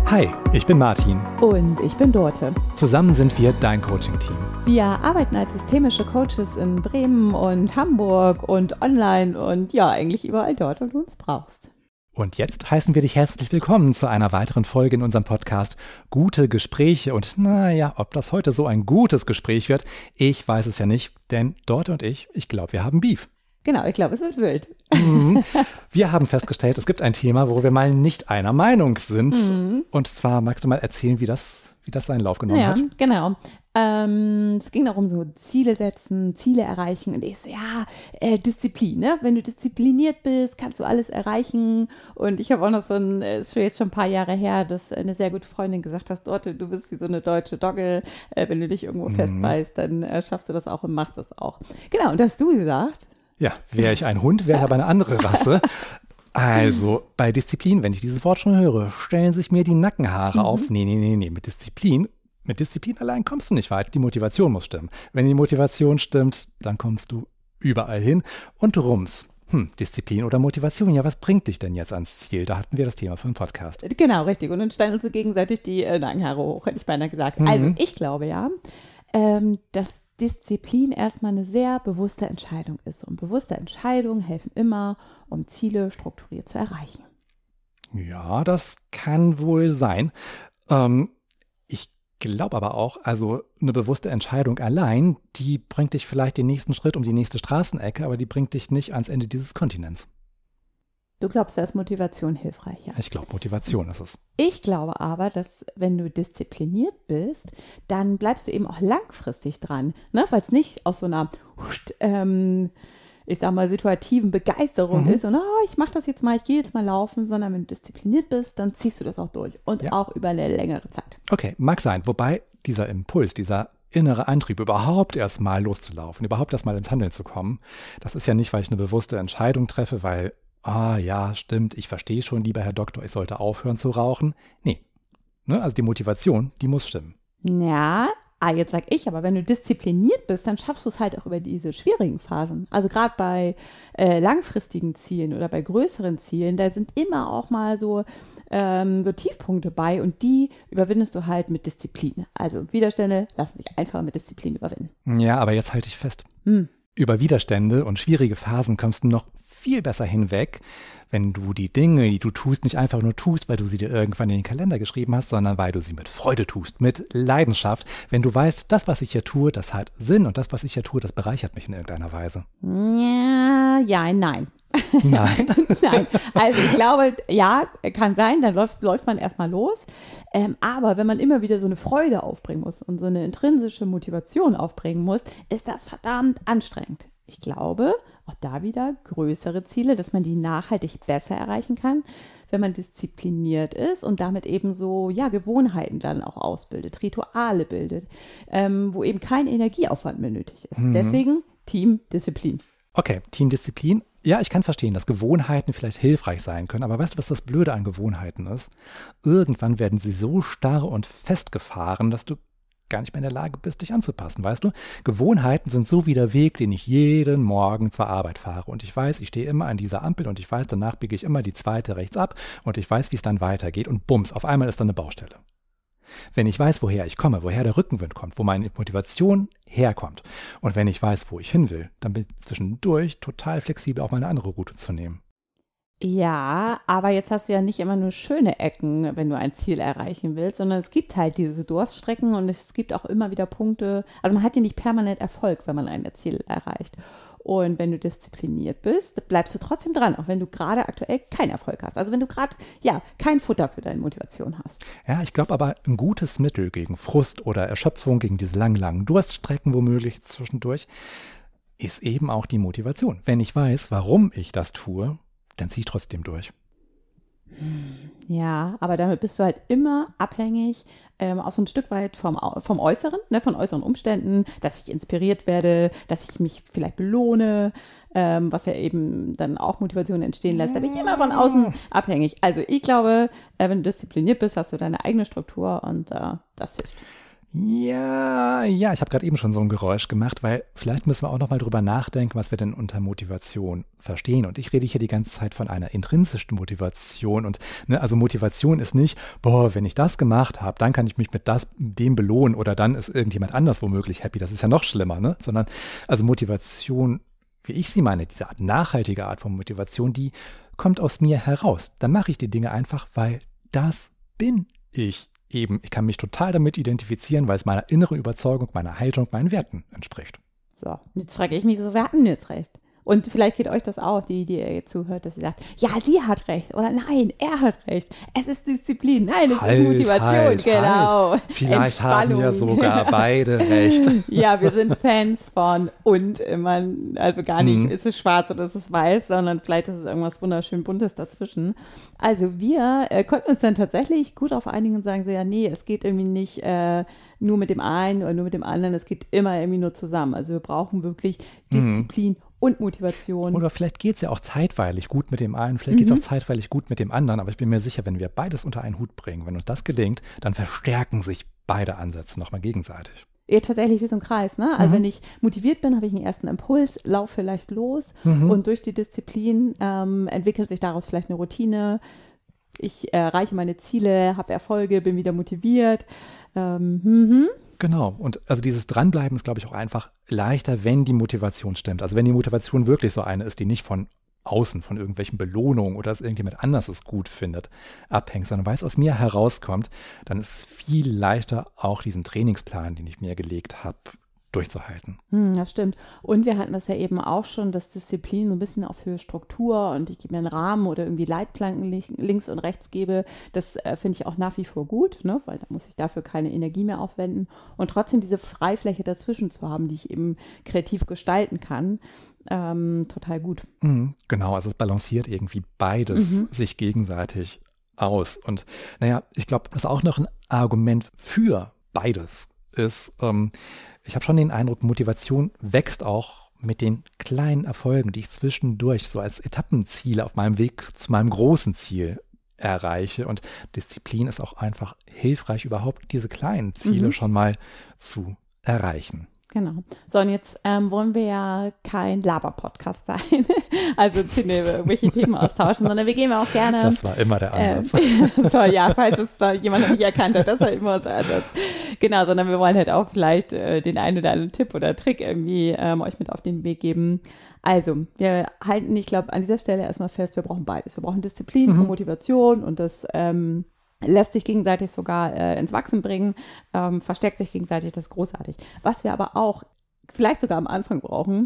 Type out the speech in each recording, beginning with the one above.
Hi, ich bin Martin. Und ich bin Dorte. Zusammen sind wir dein Coaching-Team. Wir arbeiten als systemische Coaches in Bremen und Hamburg und online und ja, eigentlich überall dort, wo du uns brauchst. Und jetzt heißen wir dich herzlich willkommen zu einer weiteren Folge in unserem Podcast Gute Gespräche. Und naja, ob das heute so ein gutes Gespräch wird, ich weiß es ja nicht, denn Dorte und ich glaube, wir haben Beef. Genau, ich glaube, es wird wild. Wir haben festgestellt, es gibt ein Thema, wo wir mal nicht einer Meinung sind. Und zwar magst du mal erzählen, wie das seinen Lauf genommen hat? Ja, genau. Es ging darum, so Ziele setzen, Ziele erreichen. Und ich so, Disziplin, ne? Wenn du diszipliniert bist, kannst du alles erreichen. Und ich habe auch noch ist jetzt schon ein paar Jahre her, dass eine sehr gute Freundin gesagt hat, Dorte, du bist wie so eine deutsche Dogge. Wenn du dich irgendwo festbeißt, dann schaffst du das auch und machst das auch. Genau, und hast du gesagt? Ja, wäre ich ein Hund, wäre ich aber eine andere Rasse. Also bei Disziplin, wenn ich dieses Wort schon höre, stellen sich mir die Nackenhaare auf. Nee, mit Disziplin allein kommst du nicht weit. Die Motivation muss stimmen. Wenn die Motivation stimmt, dann kommst du überall hin und rums. Disziplin oder Motivation, ja, was bringt dich denn jetzt ans Ziel? Da hatten wir das Thema für den Podcast. Genau, richtig. Und dann steigen uns so gegenseitig die Nackenhaare hoch, hätte ich beinahe gesagt. Also ich glaube ja, dass Disziplin erstmal eine sehr bewusste Entscheidung ist. Und bewusste Entscheidungen helfen immer, um Ziele strukturiert zu erreichen. Ja, das kann wohl sein. Ich glaube aber auch, also eine bewusste Entscheidung allein, die bringt dich vielleicht den nächsten Schritt um die nächste Straßenecke, aber die bringt dich nicht ans Ende dieses Kontinents. Du glaubst, da ist Motivation hilfreich, ja? Ich glaube, Motivation ist es. Ich glaube aber, dass wenn du diszipliniert bist, dann bleibst du eben auch langfristig dran, ne? Weil es nicht aus so einer, ich sag mal, situativen Begeisterung ist und ich mache das jetzt mal, ich gehe jetzt mal laufen, sondern wenn du diszipliniert bist, dann ziehst du das auch durch und auch über eine längere Zeit. Okay, mag sein, wobei dieser Impuls, dieser innere Antrieb, überhaupt erst mal loszulaufen, überhaupt erst mal ins Handeln zu kommen, das ist ja nicht, weil ich eine bewusste Entscheidung treffe, weil ja, stimmt, ich verstehe schon, lieber Herr Doktor, ich sollte aufhören zu rauchen. Nee, ne, also die Motivation, die muss stimmen. Ja, jetzt sag ich, aber wenn du diszipliniert bist, dann schaffst du es halt auch über diese schwierigen Phasen. Also gerade bei langfristigen Zielen oder bei größeren Zielen, da sind immer auch mal so Tiefpunkte bei und die überwindest du halt mit Disziplin. Also Widerstände lassen sich einfach mit Disziplin überwinden. Ja, aber jetzt halte ich fest. Über Widerstände und schwierige Phasen kommst du noch viel besser hinweg, wenn du die Dinge, die du tust, nicht einfach nur tust, weil du sie dir irgendwann in den Kalender geschrieben hast, sondern weil du sie mit Freude tust, mit Leidenschaft. Wenn du weißt, das, was ich hier tue, das hat Sinn und das, was ich hier tue, das bereichert mich in irgendeiner Weise. Nein. Nein? Nein. Also ich glaube, ja, kann sein, dann läuft man erstmal los. Aber wenn man immer wieder so eine Freude aufbringen muss und so eine intrinsische Motivation aufbringen muss, ist das verdammt anstrengend. Ich glaube, auch da wieder größere Ziele, dass man die nachhaltig besser erreichen kann, wenn man diszipliniert ist und damit eben so, Gewohnheiten dann auch ausbildet, Rituale bildet, wo eben kein Energieaufwand mehr nötig ist. Deswegen Teamdisziplin. Okay, Teamdisziplin. Ja, ich kann verstehen, dass Gewohnheiten vielleicht hilfreich sein können, aber weißt du, was das Blöde an Gewohnheiten ist? Irgendwann werden sie so starr und festgefahren, dass du gar nicht mehr in der Lage bist, dich anzupassen, weißt du? Gewohnheiten sind so wie der Weg, den ich jeden Morgen zur Arbeit fahre. Und ich weiß, ich stehe immer an dieser Ampel und ich weiß, danach biege ich immer die zweite rechts ab und ich weiß, wie es dann weitergeht und bums, auf einmal ist da eine Baustelle. Wenn ich weiß, woher ich komme, woher der Rückenwind kommt, wo meine Motivation herkommt und wenn ich weiß, wo ich hin will, dann bin ich zwischendurch total flexibel, auch mal eine andere Route zu nehmen. Ja, aber jetzt hast du ja nicht immer nur schöne Ecken, wenn du ein Ziel erreichen willst, sondern es gibt halt diese Durststrecken und es gibt auch immer wieder Punkte. Also man hat ja nicht permanent Erfolg, wenn man ein Ziel erreicht. Und wenn du diszipliniert bist, bleibst du trotzdem dran, auch wenn du gerade aktuell keinen Erfolg hast. Also wenn du gerade, kein Futter für deine Motivation hast. Ja, ich glaube aber, ein gutes Mittel gegen Frust oder Erschöpfung, gegen diese langen Durststrecken womöglich zwischendurch, ist eben auch die Motivation. Wenn ich weiß, warum ich das tue, dann ziehe ich trotzdem durch. Ja, aber damit bist du halt immer abhängig, auch so ein Stück weit vom Äußeren, ne, von äußeren Umständen, dass ich inspiriert werde, dass ich mich vielleicht belohne, was ja eben dann auch Motivation entstehen lässt. Da bin ich immer von außen abhängig. Also ich glaube, wenn du diszipliniert bist, hast du deine eigene Struktur und das hilft. Ja, ich habe gerade eben schon so ein Geräusch gemacht, weil vielleicht müssen wir auch noch mal drüber nachdenken, was wir denn unter Motivation verstehen. Und ich rede hier die ganze Zeit von einer intrinsischen Motivation. Und also Motivation ist nicht, boah, wenn ich das gemacht habe, dann kann ich mich mit dem belohnen oder dann ist irgendjemand anders womöglich happy. Das ist ja noch schlimmer, ne? Sondern also Motivation, wie ich sie meine, diese Art nachhaltige Art von Motivation, die kommt aus mir heraus. Dann mache ich die Dinge einfach, weil das bin ich. Eben, ich kann mich total damit identifizieren, weil es meiner inneren Überzeugung, meiner Haltung, meinen Werten entspricht. So, jetzt frage ich mich so, wer hat denn jetzt recht? Und vielleicht geht euch das auch, die ihr jetzt zuhört, dass ihr sagt, ja, sie hat recht oder nein, er hat recht. Es ist Disziplin, nein, es ist Motivation, genau. Vielleicht haben ja sogar beide recht. Ja, wir sind Fans von und immer, also gar nicht, ist es schwarz oder ist es weiß, sondern vielleicht ist es irgendwas wunderschön Buntes dazwischen. Also wir konnten uns dann tatsächlich gut auf einigen und sagen so, ja, nee, es geht irgendwie nicht nur mit dem einen oder nur mit dem anderen, es geht immer irgendwie nur zusammen. Also wir brauchen wirklich Disziplin und Motivation. Oder vielleicht geht es ja auch zeitweilig gut mit dem einen, vielleicht geht es auch zeitweilig gut mit dem anderen, aber ich bin mir sicher, wenn wir beides unter einen Hut bringen, wenn uns das gelingt, dann verstärken sich beide Ansätze nochmal gegenseitig. Ja, tatsächlich wie so ein Kreis, ne? Also wenn ich motiviert bin, habe ich einen ersten Impuls, laufe vielleicht los und durch die Disziplin entwickelt sich daraus vielleicht eine Routine. Ich erreiche meine Ziele, habe Erfolge, bin wieder motiviert. Genau. Und also dieses Dranbleiben ist, glaube ich, auch einfach leichter, wenn die Motivation stimmt. Also wenn die Motivation wirklich so eine ist, die nicht von außen, von irgendwelchen Belohnungen oder dass irgendjemand anders es gut findet, abhängt, sondern weil es aus mir herauskommt, dann ist es viel leichter, auch diesen Trainingsplan, den ich mir gelegt habe, durchzuhalten. Das stimmt. Und wir hatten das ja eben auch schon, dass Disziplin so ein bisschen auch für Struktur und ich gebe mir einen Rahmen oder irgendwie Leitplanken links und rechts gebe. Das finde ich auch nach wie vor gut, ne? Weil da muss ich dafür keine Energie mehr aufwenden. Und trotzdem diese Freifläche dazwischen zu haben, die ich eben kreativ gestalten kann, total gut. Genau, also es balanciert irgendwie beides sich gegenseitig aus. Und naja, ich glaube, was auch noch ein Argument für beides ist, ich habe schon den Eindruck, Motivation wächst auch mit den kleinen Erfolgen, die ich zwischendurch so als Etappenziele auf meinem Weg zu meinem großen Ziel erreiche. Und Disziplin ist auch einfach hilfreich, überhaupt diese kleinen Ziele schon mal zu erreichen. Genau. So, und jetzt wollen wir ja kein Laber-Podcast sein, also irgendwelche Themen austauschen, sondern wir gehen auch gerne. Das war immer der Ansatz. So, ja, falls es da jemand noch nicht erkannt hat, das war immer unser Ansatz. Genau, sondern wir wollen halt auch vielleicht den einen oder anderen Tipp oder Trick irgendwie euch mit auf den Weg geben. Also, wir halten, ich glaube, an dieser Stelle erstmal fest, wir brauchen beides. Wir brauchen Disziplin und Motivation und das lässt sich gegenseitig sogar ins Wachsen bringen, verstärkt sich gegenseitig, das ist großartig. Was wir aber auch vielleicht sogar am Anfang brauchen,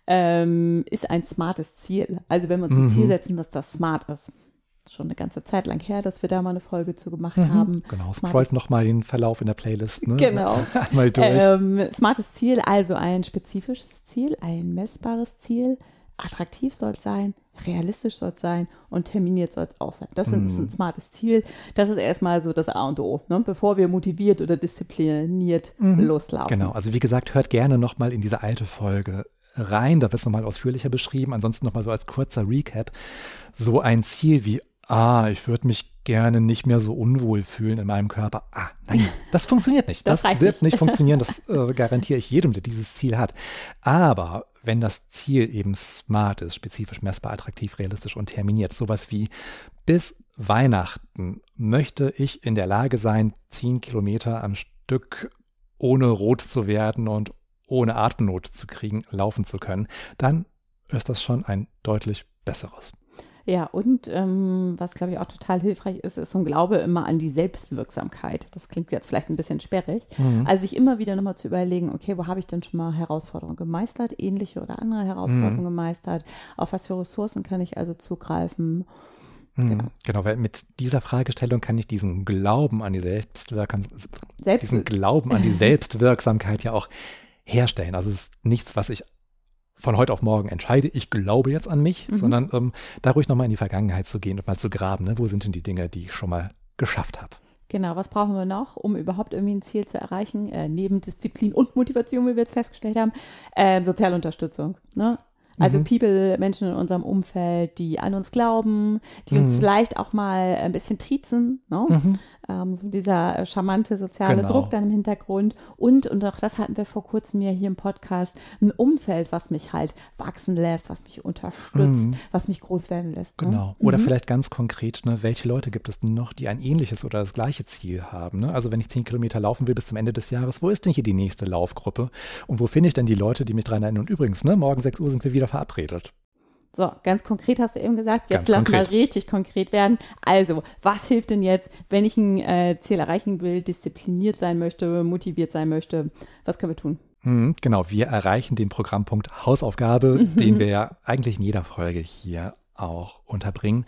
ist ein smartes Ziel. Also wenn wir uns ein Ziel setzen, dass das smart ist. Schon eine ganze Zeit lang her, dass wir da mal eine Folge zu gemacht haben. Genau, scrollt nochmal den Verlauf in der Playlist. Ne? Genau. Einmal durch. Smartes Ziel, also ein spezifisches Ziel, ein messbares Ziel. Attraktiv soll es sein, realistisch soll es sein und terminiert soll es auch sein. Das ist ein smartes Ziel. Das ist erstmal so das A und O, ne? Bevor wir motiviert oder diszipliniert loslaufen. Genau, also wie gesagt, hört gerne nochmal in diese alte Folge rein. Da wird es nochmal ausführlicher beschrieben. Ansonsten nochmal so als kurzer Recap. So ein Ziel wie, ich würde mich gerne nicht mehr so unwohl fühlen in meinem Körper. Nein, das funktioniert nicht. Das wird nicht funktionieren. Das garantiere ich jedem, der dieses Ziel hat. Aber wenn das Ziel eben smart ist, spezifisch, messbar, attraktiv, realistisch und terminiert, sowas wie bis Weihnachten möchte ich in der Lage sein, 10 Kilometer am Stück ohne rot zu werden und ohne Atemnot zu kriegen, laufen zu können, dann ist das schon ein deutlich besseres. Ja, und was, glaube ich, auch total hilfreich ist, ist so ein Glaube immer an die Selbstwirksamkeit. Das klingt jetzt vielleicht ein bisschen sperrig. Also sich immer wieder nochmal zu überlegen, okay, wo habe ich denn schon mal Herausforderungen gemeistert, ähnliche oder andere Herausforderungen gemeistert, auf was für Ressourcen kann ich also zugreifen. Genau, weil mit dieser Fragestellung kann ich diesen Glauben an die Selbstwirksamkeit ja auch herstellen. Also es ist nichts, was ich von heute auf morgen entscheide, ich glaube jetzt an mich, sondern da ruhig nochmal in die Vergangenheit zu gehen und mal zu graben, ne? Wo sind denn die Dinge, die ich schon mal geschafft habe. Genau, was brauchen wir noch, um überhaupt irgendwie ein Ziel zu erreichen, neben Disziplin und Motivation, wie wir jetzt festgestellt haben, soziale Unterstützung, ne? Also Menschen in unserem Umfeld, die an uns glauben, die uns vielleicht auch mal ein bisschen triezen, ne? So dieser charmante soziale Druck dann im Hintergrund und auch das hatten wir vor kurzem ja hier im Podcast, ein Umfeld, was mich halt wachsen lässt, was mich unterstützt, was mich groß werden lässt. Ne? Genau. Oder vielleicht ganz konkret, ne, welche Leute gibt es denn noch, die ein ähnliches oder das gleiche Ziel haben? Ne? Also wenn ich 10 Kilometer laufen will bis zum Ende des Jahres, wo ist denn hier die nächste Laufgruppe? Und wo finde ich denn die Leute, die mich dran erinnern? Und übrigens, ne, morgen 6 Uhr sind wir wieder verabredet. So, ganz konkret hast du eben gesagt, jetzt lass mal richtig konkret werden. Also, was hilft denn jetzt, wenn ich ein Ziel erreichen will, diszipliniert sein möchte, motiviert sein möchte? Was können wir tun? Genau, wir erreichen den Programmpunkt Hausaufgabe, den wir ja eigentlich in jeder Folge hier auch unterbringen.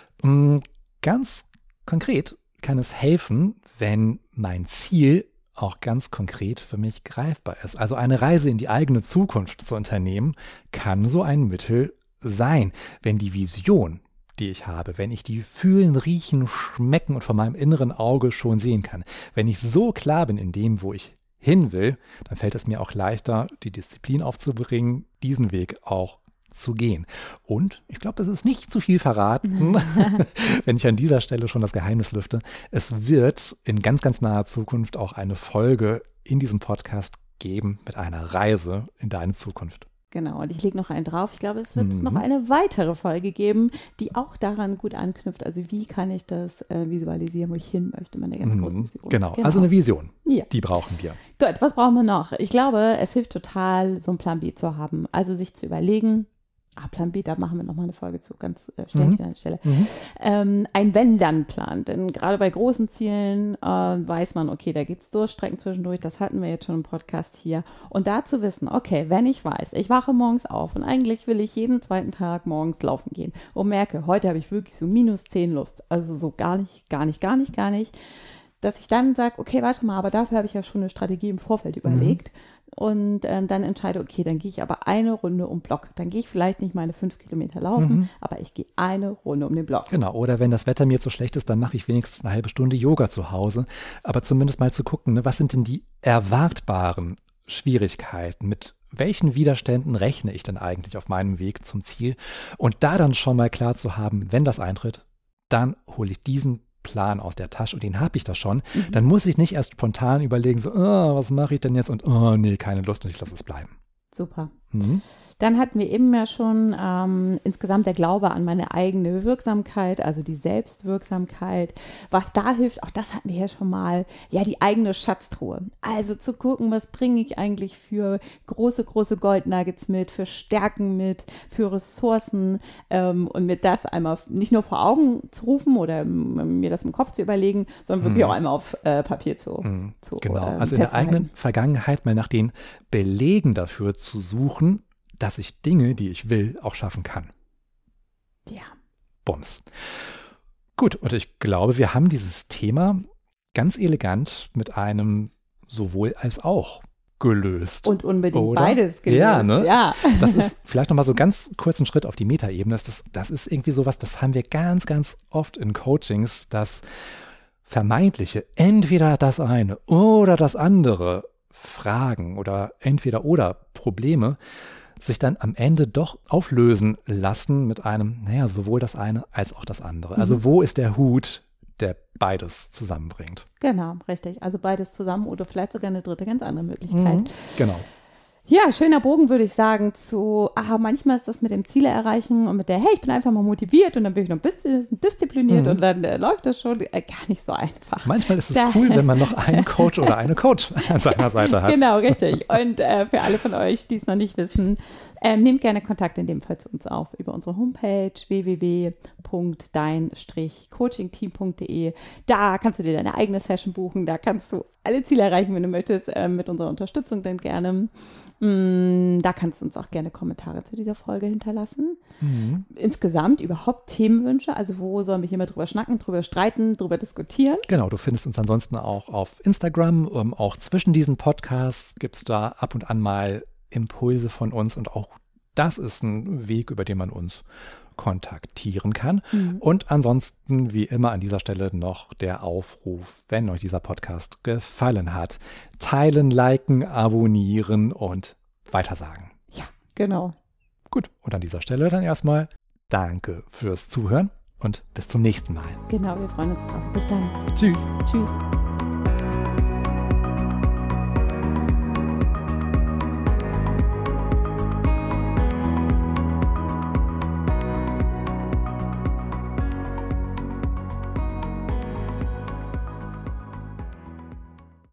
Ganz konkret kann es helfen, wenn mein Ziel auch ganz konkret für mich greifbar ist. Also eine Reise in die eigene Zukunft zu unternehmen, kann so ein Mittel sein, wenn die Vision, die ich habe, wenn ich die fühlen, riechen, schmecken und von meinem inneren Auge schon sehen kann, wenn ich so klar bin in dem, wo ich hin will, dann fällt es mir auch leichter, die Disziplin aufzubringen, diesen Weg auch zu gehen. Und ich glaube, das ist nicht zu viel verraten, wenn ich an dieser Stelle schon das Geheimnis lüfte. Es wird in ganz, ganz naher Zukunft auch eine Folge in diesem Podcast geben mit einer Reise in deine Zukunft. Genau, und ich lege noch einen drauf. Ich glaube, es wird noch eine weitere Folge geben, die auch daran gut anknüpft. Also wie kann ich das visualisieren, wo ich hin möchte, meine ganz große Vision. Genau, also eine Vision, die brauchen wir. Gut, was brauchen wir noch? Ich glaube, es hilft total, so einen Plan B zu haben. Also sich zu überlegen, Plan B, da machen wir nochmal eine Folge zu, ganz Sternchen an der Stelle. Ein Wenn-Dann-Plan, denn gerade bei großen Zielen weiß man, okay, da gibt es Durchstrecken zwischendurch, das hatten wir jetzt schon im Podcast hier. Und da zu wissen, okay, wenn ich weiß, ich wache morgens auf und eigentlich will ich jeden zweiten Tag morgens laufen gehen und merke, heute habe ich wirklich so -10 Lust, also so gar nicht, dass ich dann sage, okay, warte mal, aber dafür habe ich ja schon eine Strategie im Vorfeld überlegt und dann entscheide, okay, dann gehe ich aber eine Runde um Block. Dann gehe ich vielleicht nicht meine 5 Kilometer laufen, aber ich gehe eine Runde um den Block. Genau, oder wenn das Wetter mir zu schlecht ist, dann mache ich wenigstens eine halbe Stunde Yoga zu Hause. Aber zumindest mal zu gucken, ne, was sind denn die erwartbaren Schwierigkeiten, mit welchen Widerständen rechne ich denn eigentlich auf meinem Weg zum Ziel? Und da dann schon mal klar zu haben, wenn das eintritt, dann hole ich diesen Plan aus der Tasche und den habe ich da schon, dann muss ich nicht erst spontan überlegen, so, was mache ich denn jetzt und nee, keine Lust und ich lasse es bleiben. Super. Dann hatten wir eben ja schon insgesamt der Glaube an meine eigene Wirksamkeit, also die Selbstwirksamkeit. Was da hilft, auch das hatten wir ja schon mal, ja, die eigene Schatztruhe. Also zu gucken, was bringe ich eigentlich für große Goldnuggets mit, für Stärken mit, für Ressourcen und mir das einmal nicht nur vor Augen zu rufen oder mir das im Kopf zu überlegen, sondern wirklich auch einmal auf Papier zu genau, also in der eigenen Vergangenheit mal nach den Belegen dafür zu suchen, dass ich Dinge, die ich will, auch schaffen kann. Ja. Bums. Gut, und ich glaube, wir haben dieses Thema ganz elegant mit einem sowohl als auch gelöst. Und unbedingt beides gelöst. Ja, ne? Ja. Das ist vielleicht nochmal so ganz kurzen Schritt auf die Metaebene. Das ist irgendwie sowas, das haben wir ganz, ganz oft in Coachings, dass vermeintliche, entweder das eine oder das andere Fragen oder entweder oder Probleme sich dann am Ende doch auflösen lassen mit einem, sowohl das eine als auch das andere. Also wo ist der Hut, der beides zusammenbringt? Genau, richtig. Also beides zusammen oder vielleicht sogar eine dritte ganz andere Möglichkeit. Genau. Ja, schöner Bogen würde ich sagen zu, manchmal ist das mit dem Ziele erreichen und mit der, hey, ich bin einfach mal motiviert und dann bin ich noch ein bisschen diszipliniert und dann läuft das schon gar nicht so einfach. Manchmal ist es cool, wenn man noch einen Coach oder eine Coach an seiner Seite hat. Genau, richtig. Und für alle von euch, die es noch nicht wissen, nehmt gerne Kontakt in dem Fall zu uns auf über unsere Homepage www.dein-coachingteam.de. Da kannst du dir deine eigene Session buchen, da kannst du alle Ziele erreichen, wenn du möchtest, mit unserer Unterstützung dann gerne. Da kannst du uns auch gerne Kommentare zu dieser Folge hinterlassen. Insgesamt überhaupt Themenwünsche, also wo sollen wir hier mal drüber schnacken, drüber streiten, drüber diskutieren. Genau, du findest uns ansonsten auch auf Instagram. Auch zwischen diesen Podcasts gibt es da ab und an mal Impulse von uns und auch das ist ein Weg, über den man uns kontaktieren kann. Und ansonsten, wie immer an dieser Stelle noch der Aufruf, wenn euch dieser Podcast gefallen hat, teilen, liken, abonnieren und weitersagen. Ja, genau. Gut, und an dieser Stelle dann erstmal danke fürs Zuhören und bis zum nächsten Mal. Genau, wir freuen uns drauf. Bis dann. Tschüss. Tschüss.